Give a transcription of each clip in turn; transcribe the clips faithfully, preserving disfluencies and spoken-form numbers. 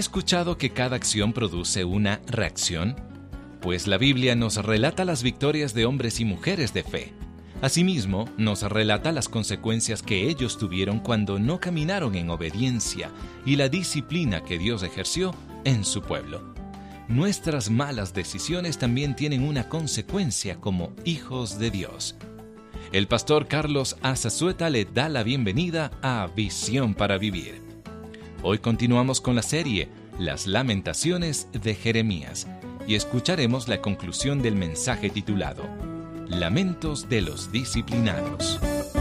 escuchado que cada acción produce una reacción? Pues la Biblia nos relata las victorias de hombres y mujeres de fe. Asimismo, nos relata las consecuencias que ellos tuvieron cuando no caminaron en obediencia y la disciplina que Dios ejerció en su pueblo. Nuestras malas decisiones también tienen una consecuencia como hijos de Dios. El pastor Carlos Azazueta le da la bienvenida a Visión para Vivir. Hoy continuamos con la serie Las Lamentaciones de Jeremías y escucharemos la conclusión del mensaje titulado Lamentos de los Disciplinados.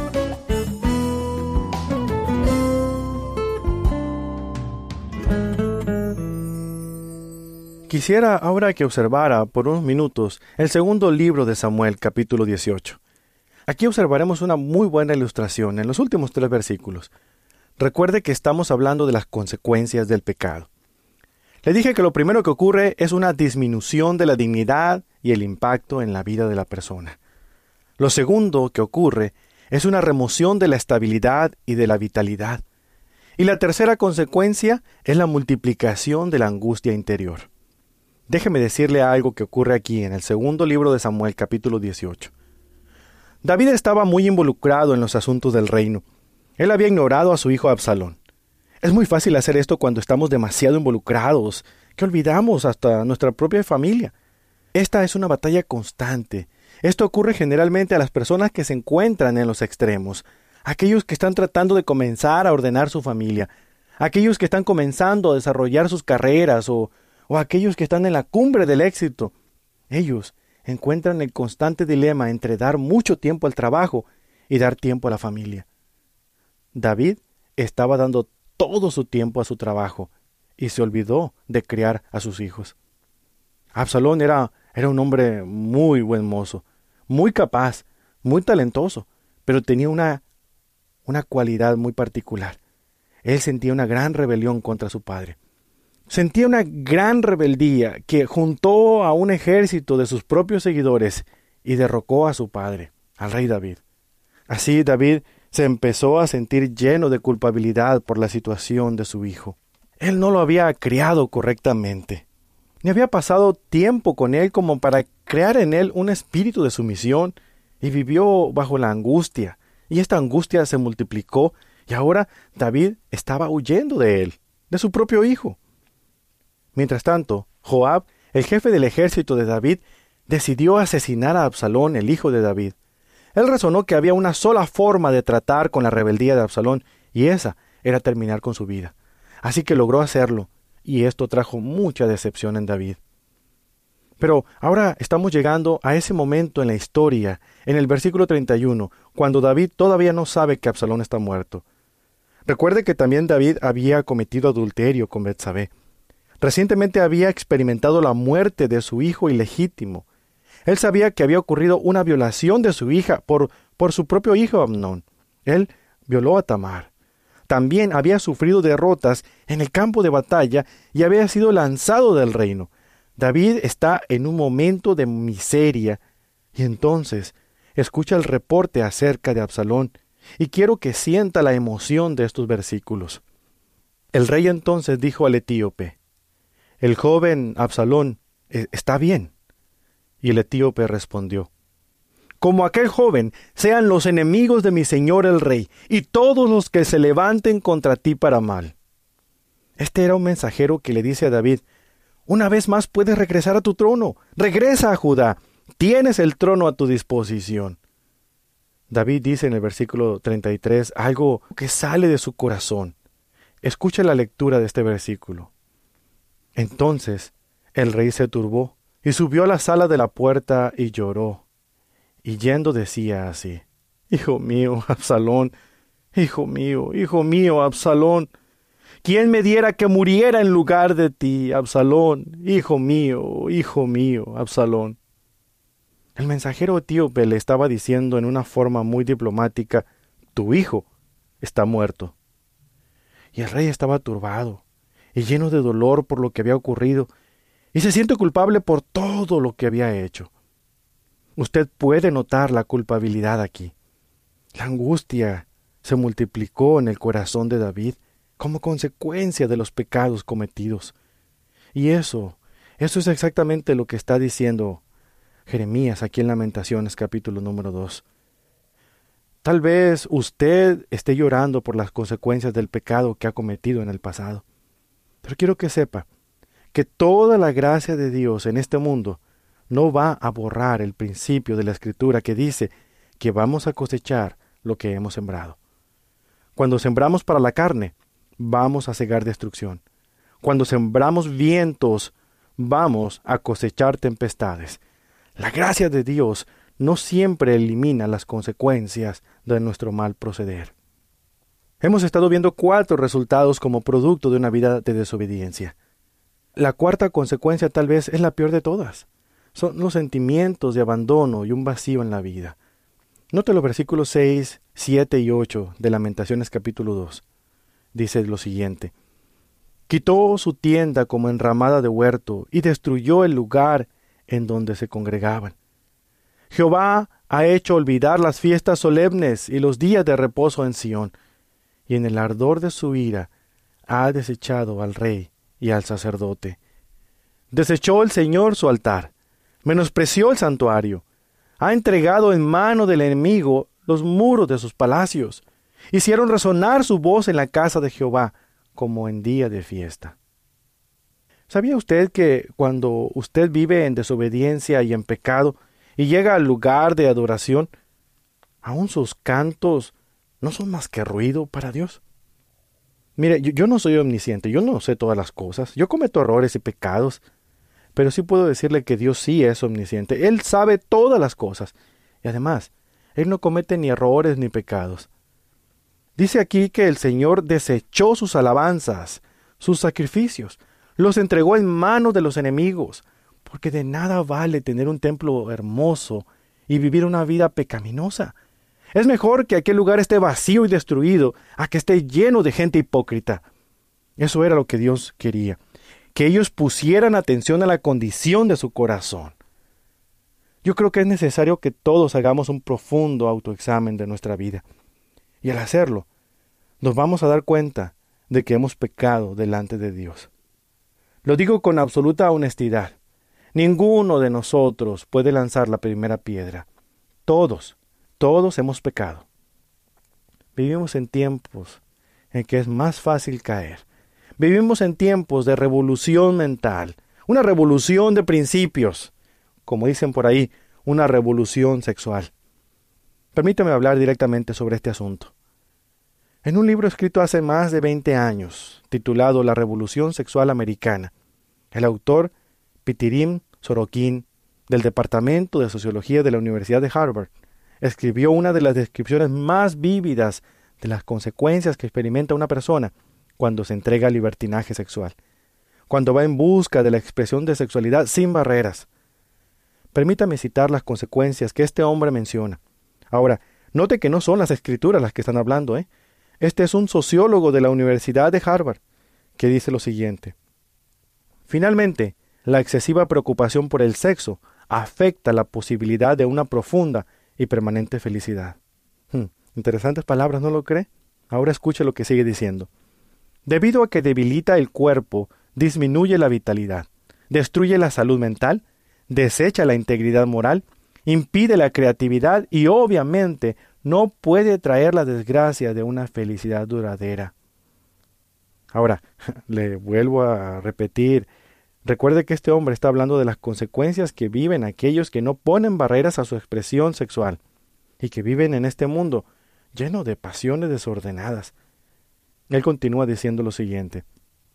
Quisiera ahora que observara por unos minutos el segundo libro de Samuel, capítulo dieciocho. Aquí observaremos una muy buena ilustración en los últimos tres versículos. Recuerde que estamos hablando de las consecuencias del pecado. Le dije que lo primero que ocurre es una disminución de la dignidad y el impacto en la vida de la persona. Lo segundo que ocurre es una remoción de la estabilidad y de la vitalidad. Y la tercera consecuencia es la multiplicación de la angustia interior. Déjeme decirle algo que ocurre aquí en el segundo libro de Samuel, capítulo dieciocho. David estaba muy involucrado en los asuntos del reino. Él había ignorado a su hijo Absalón. Es muy fácil hacer esto cuando estamos demasiado involucrados, que olvidamos hasta nuestra propia familia. Esta es una batalla constante. Esto ocurre generalmente a las personas que se encuentran en los extremos, aquellos que están tratando de comenzar a ordenar su familia, aquellos que están comenzando a desarrollar sus carreras o o aquellos que están en la cumbre del éxito. Ellos encuentran el constante dilema entre dar mucho tiempo al trabajo y dar tiempo a la familia. David estaba dando todo su tiempo a su trabajo y se olvidó de criar a sus hijos. Absalón era, era un hombre muy buen mozo, muy capaz, muy talentoso, pero tenía una, una cualidad muy particular. Él sentía una gran rebelión contra su padre. Sentía una gran rebeldía que juntó a un ejército de sus propios seguidores y derrocó a su padre, al rey David. Así David se empezó a sentir lleno de culpabilidad por la situación de su hijo. Él no lo había criado correctamente, ni había pasado tiempo con él como para crear en él un espíritu de sumisión, y vivió bajo la angustia, y esta angustia se multiplicó, y ahora David estaba huyendo de él, de su propio hijo. Mientras tanto, Joab, el jefe del ejército de David, decidió asesinar a Absalón, el hijo de David. Él razonó que había una sola forma de tratar con la rebeldía de Absalón, y esa era terminar con su vida. Así que logró hacerlo, y esto trajo mucha decepción en David. Pero ahora estamos llegando a ese momento en la historia, en el versículo treinta y uno, cuando David todavía no sabe que Absalón está muerto. Recuerde que también David había cometido adulterio con Betsabé. Recientemente había experimentado la muerte de su hijo ilegítimo. Él sabía que había ocurrido una violación de su hija por, por su propio hijo Amnón. Él violó a Tamar. También había sufrido derrotas en el campo de batalla y había sido lanzado del reino. David está en un momento de miseria y entonces escucha el reporte acerca de Absalón y quiero que sienta la emoción de estos versículos. El rey entonces dijo al etíope: «El joven Absalón está bien». Y el etíope respondió: «Como aquel joven sean los enemigos de mi señor el rey, y todos los que se levanten contra ti para mal». Este era un mensajero que le dice a David: «Una vez más puedes regresar a tu trono. Regresa a Judá. Tienes el trono a tu disposición». David dice en el versículo treinta y tres algo que sale de su corazón. Escucha la lectura de este versículo. Entonces el rey se turbó y subió a la sala de la puerta y lloró. Y yendo decía así: «Hijo mío, Absalón, hijo mío, hijo mío, Absalón, ¿quién me diera que muriera en lugar de ti, Absalón, hijo mío, hijo mío, Absalón?» El mensajero etíope le estaba diciendo en una forma muy diplomática: «Tu hijo está muerto». Y el rey estaba turbado y lleno de dolor por lo que había ocurrido, y se siente culpable por todo lo que había hecho. Usted puede notar la culpabilidad aquí. La angustia se multiplicó en el corazón de David como consecuencia de los pecados cometidos. Y eso, eso es exactamente lo que está diciendo Jeremías aquí en Lamentaciones capítulo número dos. Tal vez usted esté llorando por las consecuencias del pecado que ha cometido en el pasado. Pero quiero que sepa que toda la gracia de Dios en este mundo no va a borrar el principio de la Escritura que dice que vamos a cosechar lo que hemos sembrado. Cuando sembramos para la carne, vamos a cegar destrucción. Cuando sembramos vientos, vamos a cosechar tempestades. La gracia de Dios no siempre elimina las consecuencias de nuestro mal proceder. Hemos estado viendo cuatro resultados como producto de una vida de desobediencia. La cuarta consecuencia tal vez es la peor de todas. Son los sentimientos de abandono y un vacío en la vida. Note los versículos seis, siete y ocho de Lamentaciones capítulo dos. Dice lo siguiente: quitó su tienda como enramada de huerto y destruyó el lugar en donde se congregaban. Jehová ha hecho olvidar las fiestas solemnes y los días de reposo en Sión, y en el ardor de su ira ha desechado al rey y al sacerdote. Desechó el Señor su altar, menospreció el santuario, ha entregado en mano del enemigo los muros de sus palacios. Hicieron resonar su voz en la casa de Jehová, como en día de fiesta. ¿Sabía usted que cuando usted vive en desobediencia y en pecado, y llega al lugar de adoración, aún sus cantos no son más que ruido para Dios? Mire, yo, yo no soy omnisciente, yo no sé todas las cosas, yo cometo errores y pecados, pero sí puedo decirle que Dios sí es omnisciente. Él sabe todas las cosas, y además, Él no comete ni errores ni pecados. Dice aquí que el Señor desechó sus alabanzas, sus sacrificios, los entregó en manos de los enemigos, porque de nada vale tener un templo hermoso y vivir una vida pecaminosa. Es mejor que aquel lugar esté vacío y destruido a que esté lleno de gente hipócrita. Eso era lo que Dios quería, que ellos pusieran atención a la condición de su corazón. Yo creo que es necesario que todos hagamos un profundo autoexamen de nuestra vida. Y al hacerlo, nos vamos a dar cuenta de que hemos pecado delante de Dios. Lo digo con absoluta honestidad. Ninguno de nosotros puede lanzar la primera piedra. Todos, todos hemos pecado. Vivimos en tiempos en que es más fácil caer. Vivimos en tiempos de revolución mental, una revolución de principios, como dicen por ahí, una revolución sexual. Permítame hablar directamente sobre este asunto. En un libro escrito hace más de veinte años, titulado La Revolución Sexual Americana, el autor Pitirim Sorokin, del Departamento de Sociología de la Universidad de Harvard, escribió una de las descripciones más vívidas de las consecuencias que experimenta una persona cuando se entrega al libertinaje sexual, cuando va en busca de la expresión de sexualidad sin barreras. Permítame citar las consecuencias que este hombre menciona. Ahora, note que no son las escrituras las que están hablando, ¿eh? Este es un sociólogo de la Universidad de Harvard, que dice lo siguiente: finalmente, la excesiva preocupación por el sexo afecta la posibilidad de una profunda y permanente felicidad. Hmm, interesantes palabras, ¿no lo cree? Ahora escuche lo que sigue diciendo. Debido a que debilita el cuerpo, disminuye la vitalidad, destruye la salud mental, desecha la integridad moral, impide la creatividad y obviamente no puede traer la desgracia de una felicidad duradera. Ahora, le vuelvo a repetir, recuerde que este hombre está hablando de las consecuencias que viven aquellos que no ponen barreras a su expresión sexual y que viven en este mundo lleno de pasiones desordenadas. Él continúa diciendo lo siguiente: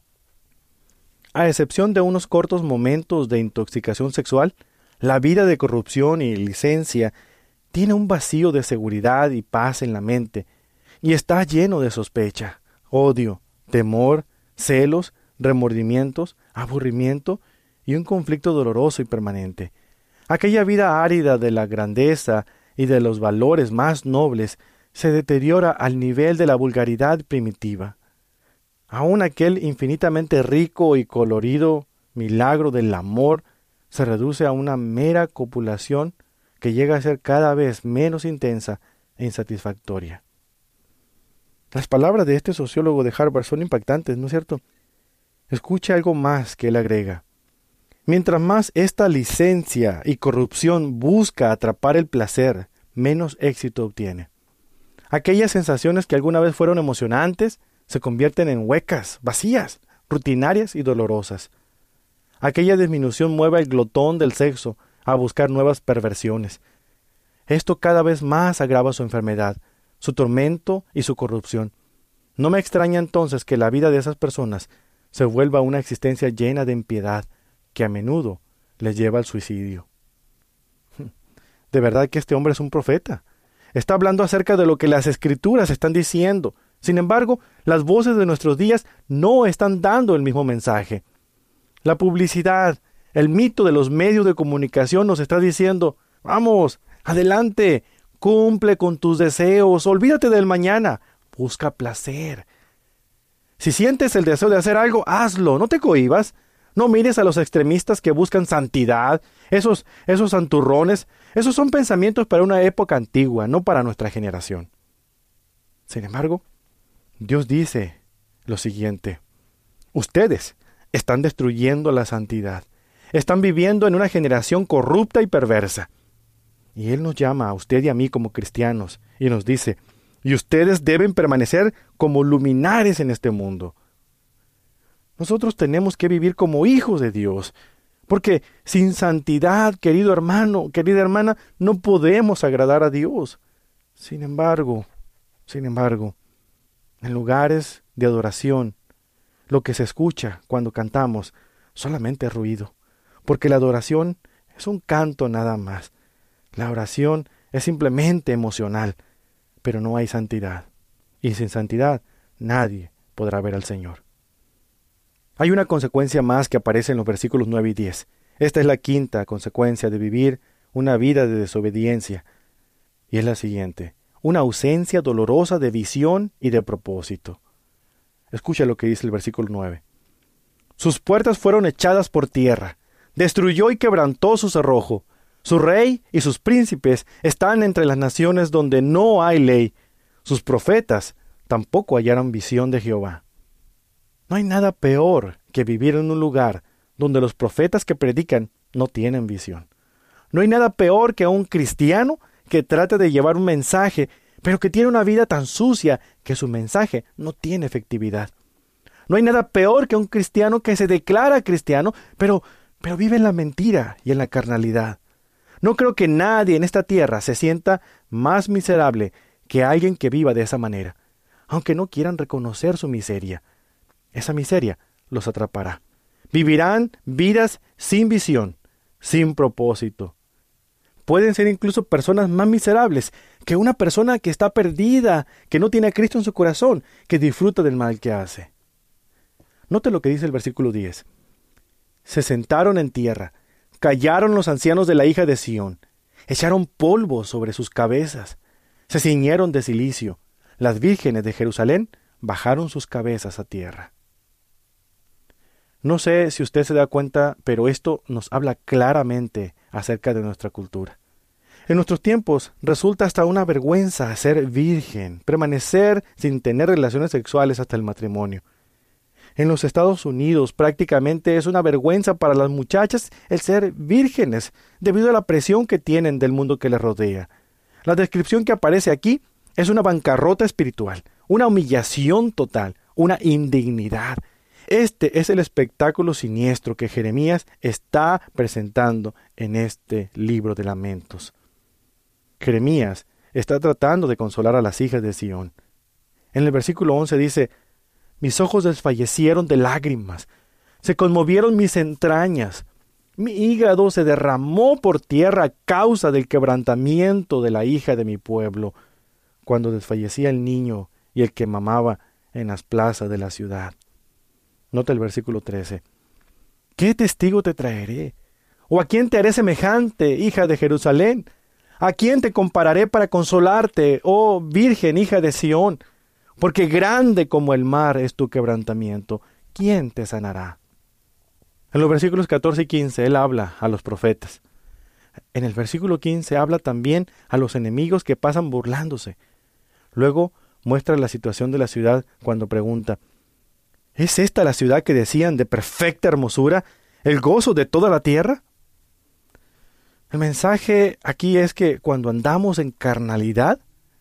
a excepción de unos cortos momentos de intoxicación sexual, la vida de corrupción y licencia tiene un vacío de seguridad y paz en la mente, y está lleno de sospecha, odio, temor, celos, remordimientos, aburrimiento y un conflicto doloroso y permanente. Aquella vida árida de la grandeza y de los valores más nobles se deteriora al nivel de la vulgaridad primitiva. Aún aquel infinitamente rico y colorido milagro del amor se reduce a una mera copulación que llega a ser cada vez menos intensa e insatisfactoria. Las palabras de este sociólogo de Harvard son impactantes, ¿no es cierto? Escuche algo más que él agrega. Mientras más esta licencia y corrupción busca atrapar el placer, menos éxito obtiene. Aquellas sensaciones que alguna vez fueron emocionantes se convierten en huecas, vacías, rutinarias y dolorosas. Aquella disminución mueve al glotón del sexo a buscar nuevas perversiones. Esto cada vez más agrava su enfermedad, su tormento y su corrupción. No me extraña entonces que la vida de esas personas se vuelva una existencia llena de impiedad, que a menudo les lleva al suicidio. De verdad que este hombre es un profeta. Está hablando acerca de lo que las Escrituras están diciendo. Sin embargo, las voces de nuestros días no están dando el mismo mensaje. La publicidad, el mito de los medios de comunicación nos está diciendo, vamos, adelante, cumple con tus deseos, olvídate del mañana, busca placer. Si sientes el deseo de hacer algo, hazlo, no te cohibas. No mires a los extremistas que buscan santidad, esos, esos santurrones. Esos son pensamientos para una época antigua, no para nuestra generación. Sin embargo, Dios dice lo siguiente: ustedes están destruyendo la santidad. Están viviendo en una generación corrupta y perversa. Y Él nos llama a usted y a mí como cristianos y nos dice, y ustedes deben permanecer como luminares en este mundo. Nosotros tenemos que vivir como hijos de Dios, porque sin santidad, querido hermano, querida hermana, no podemos agradar a Dios. Sin embargo, sin embargo, en lugares de adoración, lo que se escucha cuando cantamos solamente es ruido, porque la adoración es un canto nada más. La oración es simplemente emocional, pero no hay santidad. Y sin santidad, nadie podrá ver al Señor. Hay una consecuencia más que aparece en los versículos nueve y diez. Esta es la quinta consecuencia de vivir una vida de desobediencia. Y es la siguiente: una ausencia dolorosa de visión y de propósito. Escucha lo que dice el versículo nueve. Sus puertas fueron echadas por tierra, destruyó y quebrantó su cerrojo. Su rey y sus príncipes están entre las naciones donde no hay ley. Sus profetas tampoco hallaron visión de Jehová. No hay nada peor que vivir en un lugar donde los profetas que predican no tienen visión. No hay nada peor que un cristiano que trate de llevar un mensaje, pero que tiene una vida tan sucia que su mensaje no tiene efectividad. No hay nada peor que un cristiano que se declara cristiano, pero, pero vive en la mentira y en la carnalidad. No creo que nadie en esta tierra se sienta más miserable que alguien que viva de esa manera, aunque no quieran reconocer su miseria. Esa miseria los atrapará. Vivirán vidas sin visión, sin propósito. Pueden ser incluso personas más miserables que una persona que está perdida, que no tiene a Cristo en su corazón, que disfruta del mal que hace. Note lo que dice el versículo diez. Se sentaron en tierra, callaron los ancianos de la hija de Sión, echaron polvo sobre sus cabezas, se ciñeron de cilicio. Las vírgenes de Jerusalén bajaron sus cabezas a tierra. No sé si usted se da cuenta, pero esto nos habla claramente acerca de nuestra cultura. En nuestros tiempos resulta hasta una vergüenza ser virgen, permanecer sin tener relaciones sexuales hasta el matrimonio. En los Estados Unidos prácticamente es una vergüenza para las muchachas el ser vírgenes, debido a la presión que tienen del mundo que les rodea. La descripción que aparece aquí es una bancarrota espiritual, una humillación total, una indignidad. Este es el espectáculo siniestro que Jeremías está presentando en este libro de lamentos. Jeremías está tratando de consolar a las hijas de Sión. En el versículo once dice: mis ojos desfallecieron de lágrimas, se conmovieron mis entrañas, mi hígado se derramó por tierra a causa del quebrantamiento de la hija de mi pueblo, cuando desfallecía el niño y el que mamaba en las plazas de la ciudad. Nota el versículo trece. ¿Qué testigo te traeré? ¿O a quién te haré semejante, hija de Jerusalén? ¿A quién te compararé para consolarte, oh Virgen, hija de Sión? Porque grande como el mar es tu quebrantamiento. ¿Quién te sanará? En los versículos catorce y quince, él habla a los profetas. En el versículo quince habla también a los enemigos que pasan burlándose. Luego muestra la situación de la ciudad cuando pregunta: ¿es esta la ciudad que decían de perfecta hermosura, el gozo de toda la tierra? El mensaje aquí es que cuando andamos en carnalidad,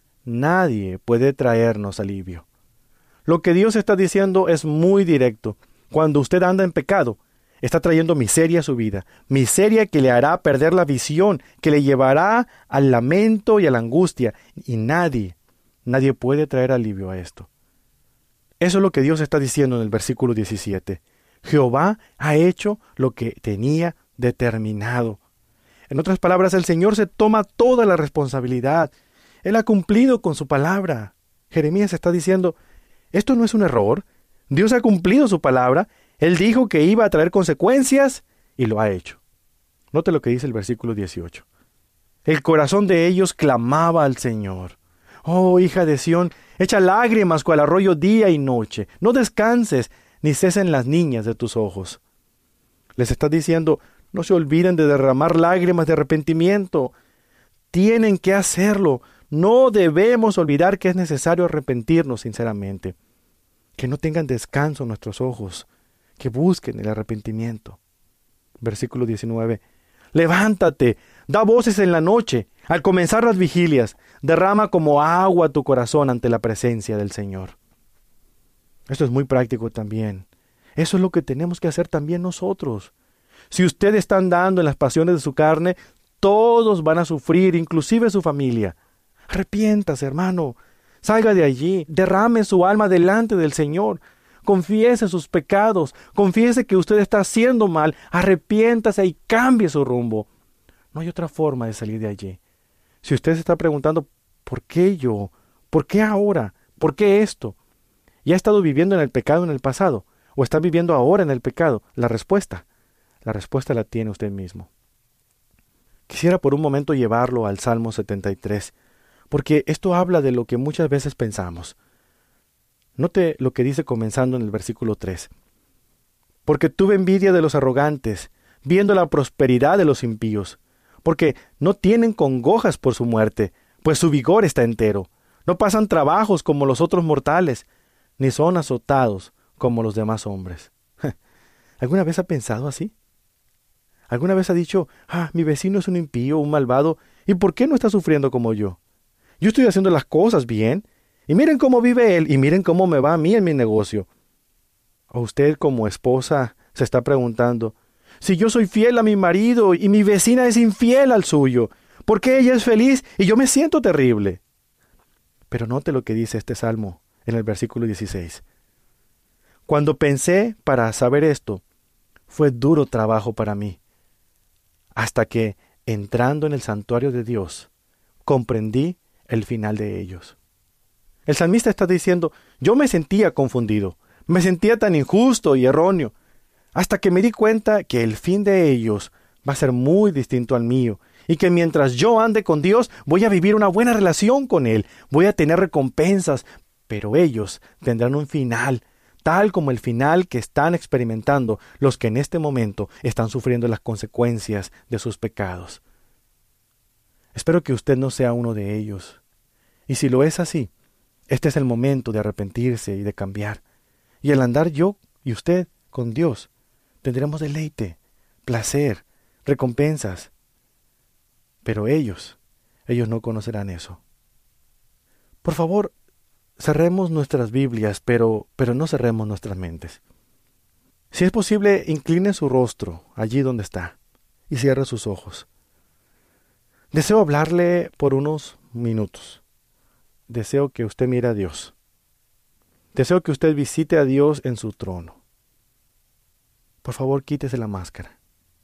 nadie puede traernos alivio. Lo que Dios está diciendo es muy directo. Cuando usted anda en pecado, está trayendo miseria a su vida, miseria que le hará perder la visión, que le llevará al lamento y a la angustia, y nadie, nadie puede traer alivio a esto. Eso es lo que Dios está diciendo en el versículo diecisiete. Jehová ha hecho lo que tenía determinado. En otras palabras, el Señor se toma toda la responsabilidad. Él ha cumplido con su palabra. Jeremías está diciendo, esto no es un error. Dios ha cumplido su palabra. Él dijo que iba a traer consecuencias y lo ha hecho. Note lo que dice el versículo dieciocho. El corazón de ellos clamaba al Señor. Oh, hija de Sión, echa lágrimas cual arroyo día y noche. No descanses, ni cesen las niñas de tus ojos. Les está diciendo, no se olviden de derramar lágrimas de arrepentimiento. Tienen que hacerlo. No debemos olvidar que es necesario arrepentirnos sinceramente. Que no tengan descanso nuestros ojos. Que busquen el arrepentimiento. Versículo diecinueve. Levántate, da voces en la noche, al comenzar las vigilias, derrama como agua tu corazón ante la presencia del Señor. Esto es muy práctico también. Eso es lo que tenemos que hacer también nosotros. Si usted está andando en las pasiones de su carne, todos van a sufrir, inclusive su familia. Arrepiéntase, hermano. Salga de allí, derrame su alma delante del Señor. Confiese sus pecados, confiese que usted está haciendo mal, arrepiéntase y cambie su rumbo. No hay otra forma de salir de allí. Si usted se está preguntando, ¿por qué yo? ¿Por qué ahora? ¿Por qué esto? ¿Y ha estado viviendo en el pecado en el pasado? ¿O está viviendo ahora en el pecado? La respuesta, la respuesta la tiene usted mismo. Quisiera por un momento llevarlo al Salmo setenta y tres, porque esto habla de lo que muchas veces pensamos. Note lo que dice comenzando en el versículo tres. Porque tuve envidia de los arrogantes, viendo la prosperidad de los impíos, porque no tienen congojas por su muerte, pues su vigor está entero. No pasan trabajos como los otros mortales, ni son azotados como los demás hombres. ¿Alguna vez ha pensado así? ¿Alguna vez ha dicho, ah, mi vecino es un impío, un malvado, ¿y por qué no está sufriendo como yo? Yo estoy haciendo las cosas bien, y miren cómo vive él, y miren cómo me va a mí en mi negocio. O usted como esposa se está preguntando, si yo soy fiel a mi marido y mi vecina es infiel al suyo, ¿por qué ella es feliz y yo me siento terrible? Pero note lo que dice este salmo en el versículo dieciséis. Cuando pensé para saber esto, fue duro trabajo para mí, hasta que, entrando en el santuario de Dios, comprendí el final de ellos. El salmista está diciendo, yo me sentía confundido, me sentía tan injusto y erróneo, hasta que me di cuenta que el fin de ellos va a ser muy distinto al mío, y que mientras yo ande con Dios, voy a vivir una buena relación con Él, voy a tener recompensas, pero ellos tendrán un final, tal como el final que están experimentando los que en este momento están sufriendo las consecuencias de sus pecados. Espero que usted no sea uno de ellos. Y si lo es así, este es el momento de arrepentirse y de cambiar. Y al andar yo y usted con Dios, tendremos deleite, placer, recompensas. Pero ellos, ellos no conocerán eso. Por favor, cerremos nuestras Biblias, pero, pero no cerremos nuestras mentes. Si es posible, incline su rostro allí donde está y cierre sus ojos. Deseo hablarle por unos minutos. Deseo que usted mire a Dios. Deseo que usted visite a Dios en su trono. Por favor, quítese la máscara.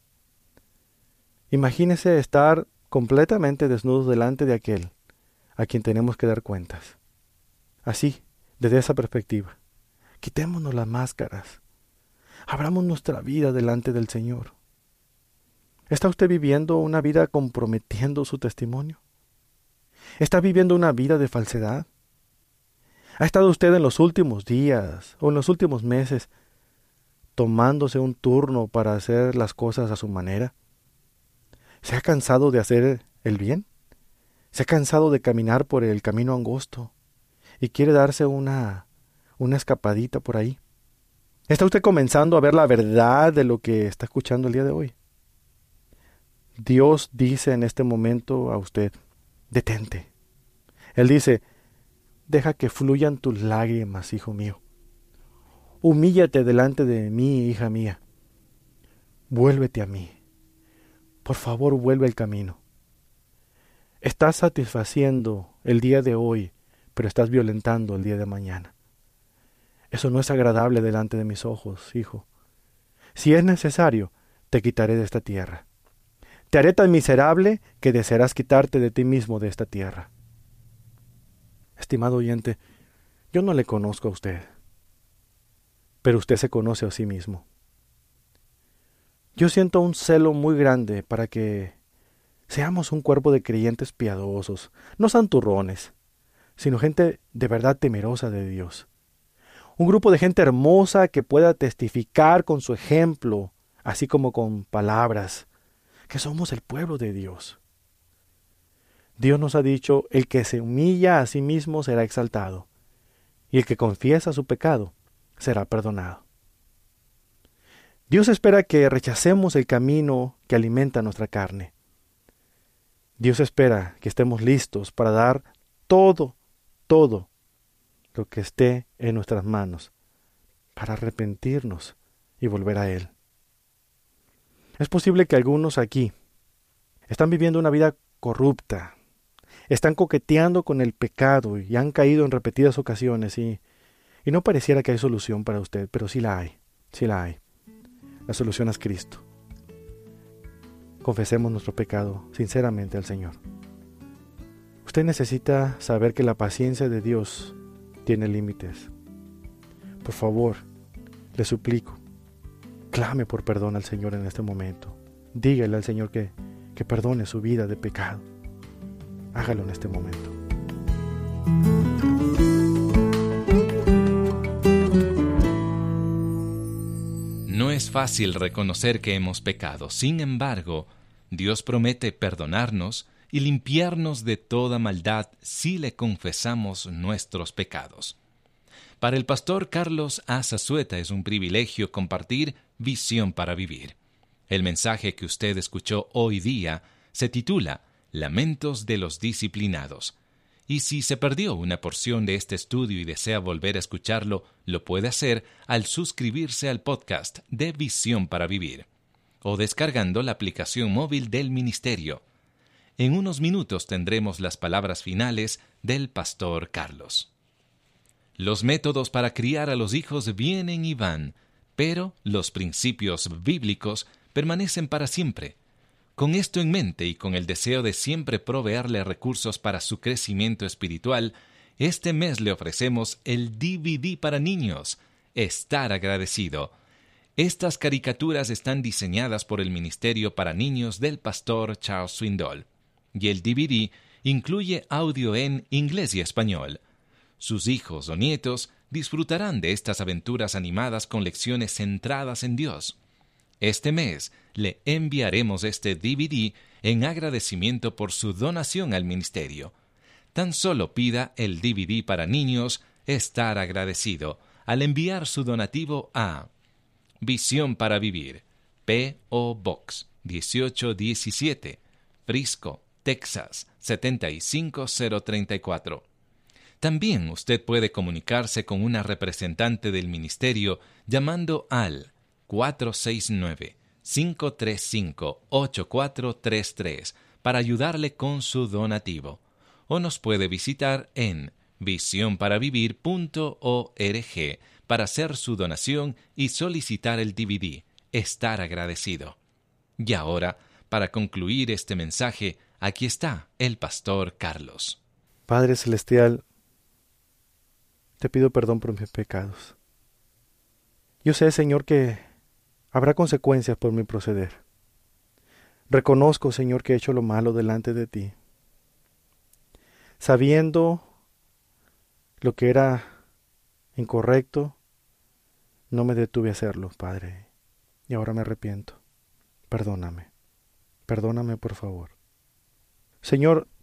Imagínese estar completamente desnudo delante de aquel a quien tenemos que dar cuentas. Así, desde esa perspectiva, quitémonos las máscaras. Abramos nuestra vida delante del Señor. ¿Está usted viviendo una vida comprometiendo su testimonio? ¿Está viviendo una vida de falsedad? ¿Ha estado usted en los últimos días o en los últimos meses tomándose un turno para hacer las cosas a su manera? ¿Se ha cansado de hacer el bien? ¿Se ha cansado de caminar por el camino angosto? y quiere darse una, una escapadita por ahí. ¿Está usted comenzando a ver la verdad de lo que está escuchando el día de hoy? Dios dice en este momento a usted, detente. Él dice, deja que fluyan tus lágrimas, hijo mío. Humíllate delante de mí, hija mía. Vuélvete a mí. Por favor, vuelve al camino. Estás satisfaciendo el día de hoy, pero estás violentando el día de mañana. Eso no es agradable delante de mis ojos, hijo. Si es necesario, te quitaré de esta tierra. Te haré tan miserable que desearás quitarte de ti mismo de esta tierra. Estimado oyente, yo no le conozco a usted, pero usted se conoce a sí mismo. Yo siento un celo muy grande para que seamos un cuerpo de creyentes piadosos, no santurrones, sino gente de verdad temerosa de Dios. Un grupo de gente hermosa que pueda testificar con su ejemplo, así como con palabras, que somos el pueblo de Dios. Dios nos ha dicho, el que se humilla a sí mismo será exaltado, y el que confiesa su pecado será perdonado. Dios espera que rechacemos el camino que alimenta nuestra carne. Dios espera que estemos listos para dar todo, todo lo que esté en nuestras manos, para arrepentirnos y volver a Él. Es posible que algunos aquí están viviendo una vida corrupta, están coqueteando con el pecado y han caído en repetidas ocasiones y, y no pareciera que hay solución para usted, pero sí la hay, sí la hay. La solución es Cristo. Confesemos nuestro pecado sinceramente al Señor. Usted necesita saber que la paciencia de Dios tiene límites. Por favor, le suplico, clame por perdón al Señor en este momento. Dígale al Señor que, que perdone su vida de pecado. Hágalo en este momento. No es fácil reconocer que hemos pecado. Sin embargo, Dios promete perdonarnos y limpiarnos de toda maldad si le confesamos nuestros pecados. Para el pastor Carlos A. Zazueta es un privilegio compartir Visión para Vivir. El mensaje que usted escuchó hoy día se titula Lamentos de los Disciplinados. Y si se perdió una porción de este estudio y desea volver a escucharlo, lo puede hacer al suscribirse al podcast de Visión para Vivir o descargando la aplicación móvil del ministerio. En unos minutos tendremos las palabras finales del pastor Carlos. Los métodos para criar a los hijos vienen y van, pero los principios bíblicos permanecen para siempre. Con esto en mente y con el deseo de siempre proveerle recursos para su crecimiento espiritual, este mes le ofrecemos el D V D para niños, Estar Agradecido. Estas caricaturas están diseñadas por el Ministerio para Niños del pastor Charles Swindoll, y el D V D incluye audio en inglés y español. Sus hijos o nietos disfrutarán de estas aventuras animadas con lecciones centradas en Dios. Este mes le enviaremos este D V D en agradecimiento por su donación al ministerio. Tan solo pida el D V D para niños Estar Agradecido al enviar su donativo a Visión para Vivir, P O Box dieciocho diecisiete, Frisco, Texas setenta y cinco cero treinta y cuatro. También usted puede comunicarse con una representante del ministerio llamando al cuatro seis nueve, cinco tres cinco, ocho cuatro tres tres para ayudarle con su donativo. O nos puede visitar en visión para vivir punto org para hacer su donación y solicitar el D V D, Estar Agradecido. Y ahora, para concluir este mensaje, aquí está el pastor Carlos. Padre Celestial, te pido perdón por mis pecados. Yo sé, Señor, que habrá consecuencias por mi proceder. Reconozco, Señor, que he hecho lo malo delante de ti. Sabiendo lo que era incorrecto, no me detuve a hacerlo, Padre. Y ahora me arrepiento. Perdóname. Perdóname, por favor. Señor, te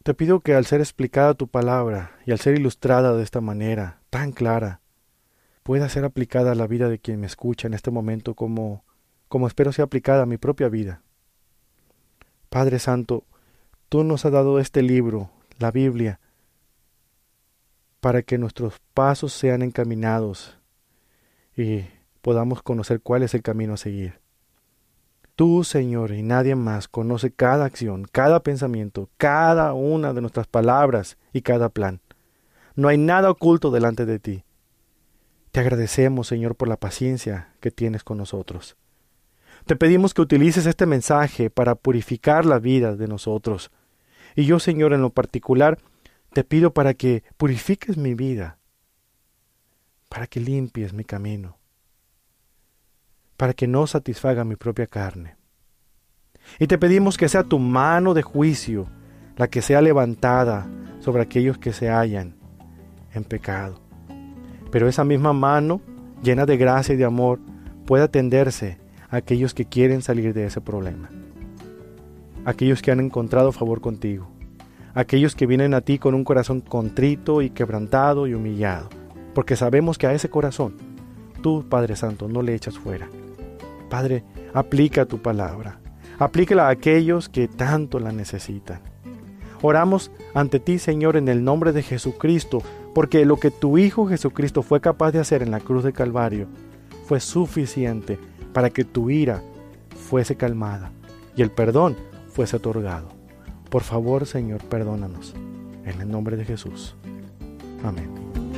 Te pido que al ser explicada tu palabra y al ser ilustrada de esta manera tan clara, pueda ser aplicada a la vida de quien me escucha en este momento como, como espero sea aplicada a mi propia vida. Padre Santo, tú nos has dado este libro, la Biblia, para que nuestros pasos sean encaminados y podamos conocer cuál es el camino a seguir. Tú, Señor, y nadie más conoce cada acción, cada pensamiento, cada una de nuestras palabras y cada plan. No hay nada oculto delante de ti. Te agradecemos, Señor, por la paciencia que tienes con nosotros. Te pedimos que utilices este mensaje para purificar la vida de nosotros. Y yo, Señor, en lo particular, te pido para que purifiques mi vida, para que limpies mi camino, para que no satisfaga mi propia carne. Y te pedimos que sea tu mano de juicio la que sea levantada sobre aquellos que se hallan en pecado. Pero esa misma mano, llena de gracia y de amor, pueda tenderse a aquellos que quieren salir de ese problema. Aquellos que han encontrado favor contigo. Aquellos que vienen a ti con un corazón contrito y quebrantado y humillado. Porque sabemos que a ese corazón, tú, Padre Santo, no le echas fuera. Padre, aplica tu palabra. Aplícala a aquellos que tanto la necesitan. Oramos ante ti, Señor, en el nombre de Jesucristo, porque lo que tu Hijo Jesucristo fue capaz de hacer en la cruz de Calvario fue suficiente para que tu ira fuese calmada y el perdón fuese otorgado. Por favor, Señor, perdónanos. En el nombre de Jesús. Amén.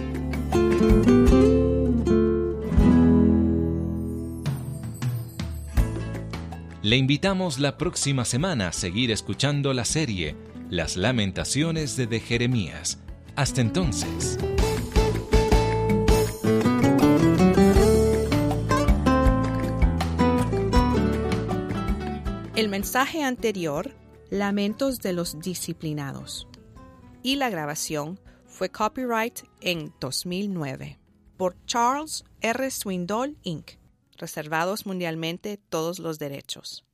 Le invitamos la próxima semana a seguir escuchando la serie Las Lamentaciones de, de Jeremías. Hasta entonces. El mensaje anterior, Lamentos de los Disciplinados, y la grabación fue copyright en dos mil nueve por Charles R. Swindoll, incorporated. Reservados mundialmente todos los derechos.